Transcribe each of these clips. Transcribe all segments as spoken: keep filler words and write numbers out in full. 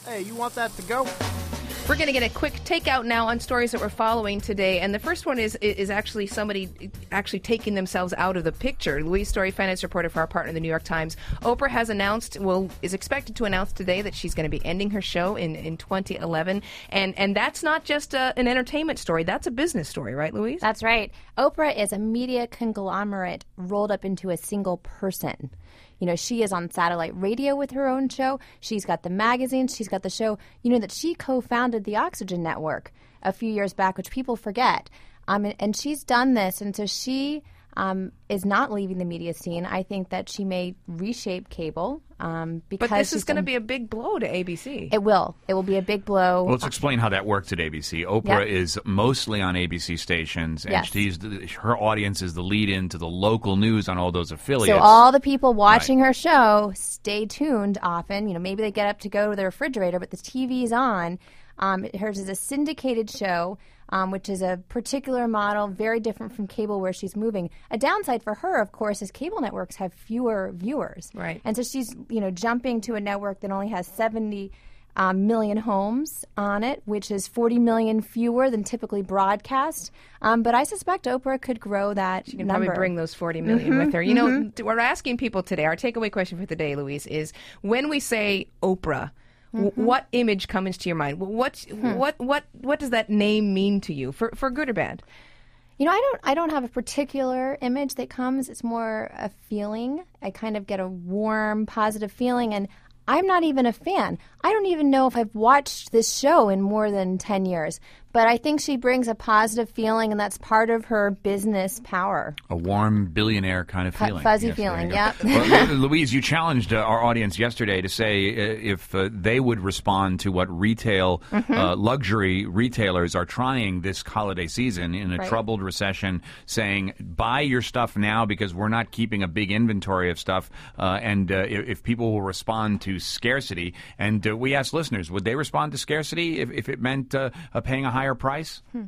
Hey, you want that to go? We're going to get a quick takeout now on stories that we're following today, and the first one is is actually somebody actually taking themselves out of the picture. Louise Story, finance reporter for our partner, the New York Times. Oprah has announced, well, is expected to announce today that she's going to be ending her show in, in twenty eleven, and and that's not just a, an entertainment story. That's a business story, right, Louise? That's right. Oprah is a media conglomerate rolled up into a single person. You know, she is on satellite radio with her own show. She's got the magazines. She's got the show. You know that she co-founded the Oxygen Network a few years back, which people forget. Um, and, and she's done this. And so she um, is not leaving the media scene. I think that she may reshape cable. Um, because but this is going to done, be a big blow to A B C. It will. It will be a big blow. Well, let's explain how that works at A B C. Oprah Yep. is mostly on A B C stations, and Yes. she's the, her audience is the lead-in to the local news on all those affiliates. So all the people watching Right. her show stay tuned often. You know, maybe they get up to go to the refrigerator, but the T V's on. Um, hers is a syndicated show, um, which is a particular model, very different from cable where she's moving. A downside for her, of course, is cable networks have fewer viewers. Right. And so she's, you know, jumping to a network that only has seventy um, million homes on it, which is forty million fewer than typically broadcast. Um, but I suspect Oprah could grow that She can number. probably bring those forty million Mm-hmm, with her. You know, mm-hmm. we're asking people today, our takeaway question for the day, Louise, is when we say Oprah, w- Mm-hmm. what image comes to your mind? What, Hmm. what, what, what does that name mean to you, for, for good or bad? You know, I don't I don't have a particular image that comes. It's more a feeling. I kind of get a warm, positive feeling, and I'm not even a fan. I don't even know if I've watched this show in more than ten years. But I think she brings a positive feeling, and that's part of her business power. A warm billionaire kind of Fu- feeling. fuzzy Yes, there you feeling, go. yep. Well, Louise, you challenged uh, our audience yesterday to say uh, if uh, they would respond to what retail, Mm-hmm. uh, luxury retailers are trying this holiday season in a Right. troubled recession, saying, buy your stuff now because we're not keeping a big inventory of stuff, uh, and uh, if, if people will respond to scarcity. And uh, we asked listeners, would they respond to scarcity if, if it meant uh, uh, paying a higher price? Hmm.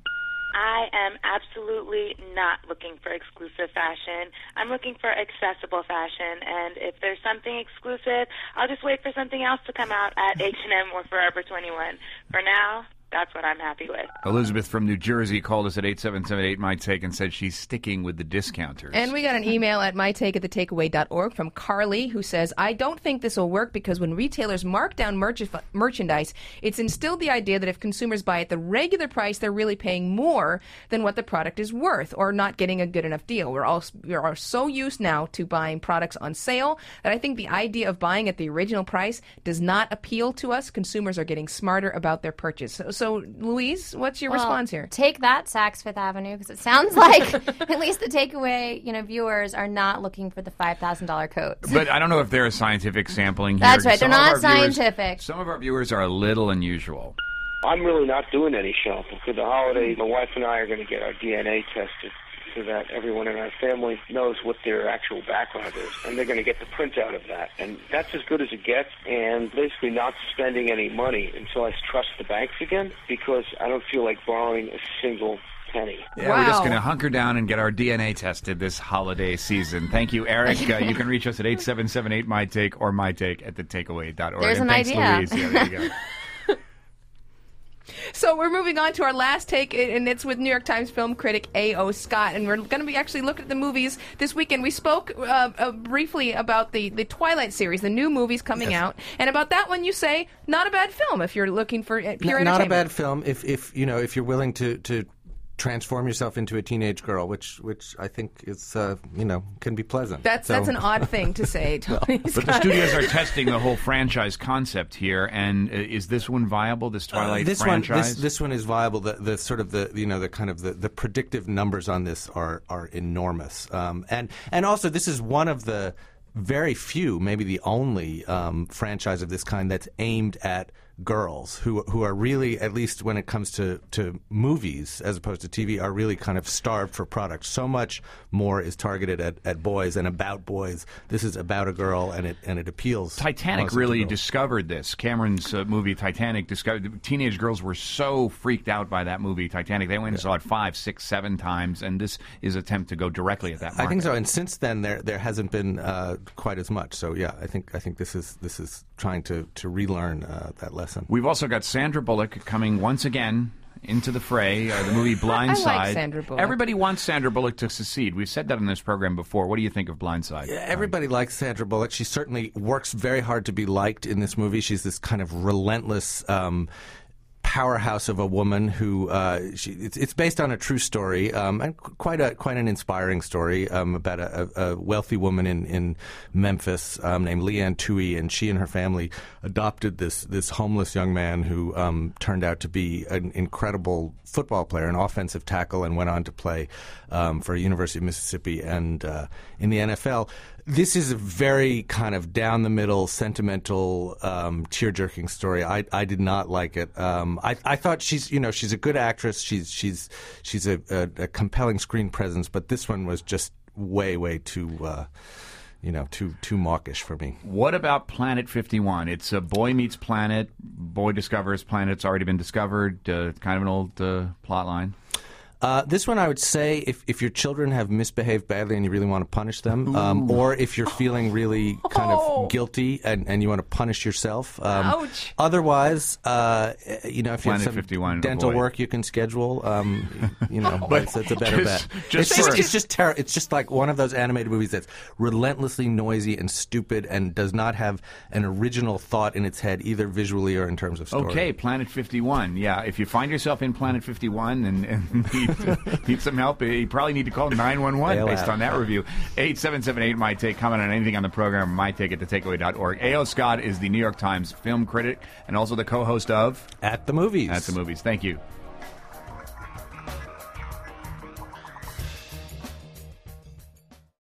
I am absolutely not looking for exclusive fashion. I'm looking for accessible fashion, and if there's something exclusive, I'll just wait for something else to come out at H and M or Forever twenty-one. For now, that's what I'm happy with. Elizabeth from New Jersey called us at eight seven seven eight my take and said she's sticking with the discounters. And we got an email at my take at the takeaway dot org from Carly, who says, I don't think this will work because when retailers mark down merch- merchandise, it's instilled the idea that if consumers buy at the regular price, they're really paying more than what the product is worth or not getting a good enough deal. We're all we are so used now to buying products on sale that I think the idea of buying at the original price does not appeal to us. Consumers are getting smarter about their purchase. So, so Louise, what's your Well, response here? Take that, Saks Fifth Avenue, because it sounds like at least the takeaway, you know, viewers are not looking for the five thousand dollars coats. But I don't know if there is scientific sampling here. That's right. Some They're of not our viewers- scientific. some of our viewers are a little unusual. I'm really not doing any shopping. For the holiday, my wife and I are going to get our D N A tested so that everyone in our family knows what their actual background is. And they're going to get the printout of that. And that's as good as it gets, and basically not spending any money until I trust the banks again, because I don't feel like borrowing a single penny. Yeah, we're just Wow. going to hunker down and get our D N A tested this holiday season. Thank you, Eric. Uh, you can reach us at eight seven seven eight my take or my take at the takeaway dot org. There's and an thanks, idea. Louise. Yeah, there you go. So we're moving on to our last take, and it's with New York Times film critic A O. Scott, and we're going to be actually looking at the movies this weekend. We spoke uh, uh, briefly about the, the Twilight series, the new movies coming Yes. out, and about that one you say, not a bad film if you're looking for uh, pure N- not a entertainment. bad film if, if you know if you're willing to, to transform yourself into a teenage girl, which which I think is uh, you know can be pleasant. That's So- that's an odd thing to say, Tony. But the Scott. studios are testing the whole franchise concept here, and uh, is this one viable? This Twilight Uh, this franchise? one, this, this one is viable. The, the sort of the you know the kind of the, the predictive numbers on this are are enormous, um, and and also this is one of the very few, maybe the only um, franchise of this kind that's aimed at girls who who are really, at least when it comes to, to movies as opposed to T V, are really kind of starved for product. So much more is targeted at, at boys and about boys. This is about a girl, and it and it appeals. Titanic mostly to really girls. discovered this. Cameron's uh, movie Titanic discovered teenage girls were so freaked out by that movie Titanic. They went and saw it five, six, seven times, and this is an attempt to go directly at that market. I think so, and since then there there hasn't been uh, quite as much. So yeah, I think I think this is this is trying to to relearn uh, that lesson. lesson. We've also got Sandra Bullock coming once again into the fray, uh, the movie Blindside. I like Sandra Bullock. Everybody wants Sandra Bullock to succeed. We've said that on this program before. What do you think of Blindside? Yeah, everybody um, likes Sandra Bullock. She certainly works very hard to be liked in this movie. She's this kind of relentless um, powerhouse of a woman who uh, she, it's, it's based on a true story um, and quite a quite an inspiring story um, about a, a wealthy woman in in Memphis um, named Leanne Toohey, and she and her family adopted this this homeless young man who um, turned out to be an incredible football player, an offensive tackle, and went on to play um, for University of Mississippi and uh, in the N F L. This is a very kind of down-the-middle, sentimental, um, tear-jerking story. I, I did not like it. Um, I, I thought she's, you know, she's a good actress. She's she's she's a, a, a compelling screen presence. But this one was just way, way too, uh, you know, too too mawkish for me. What about Planet fifty-one? It's a boy meets planet. Boy discovers planet's already been discovered. Uh, kind of an old uh, plot line. Uh, this one, I would say, if, if your children have misbehaved badly and you really want to punish them, um, or if you're feeling really kind Oh. of guilty and, and you want to punish yourself. Um, Ouch. Otherwise, uh, you know, if you Planet have some fifty-one, dental avoid. work you can schedule, um, you know, But it's, it's a better just- bet. just it's, for- just, it's just terror. It's just like one of those animated movies that's relentlessly noisy and stupid and does not have an original thought in its head, either visually or in terms of story. Okay, Planet fifty-one. Yeah, if you find yourself in Planet fifty-one and, and need, need some help, you probably need to call nine one one Bail based out. on that review. eight seven seven eight my take. Comment on anything on the program, my take at the takeaway dot org. A O. Scott is the New York Times film critic and also the co-host of At the movies. At the Movies. Thank you.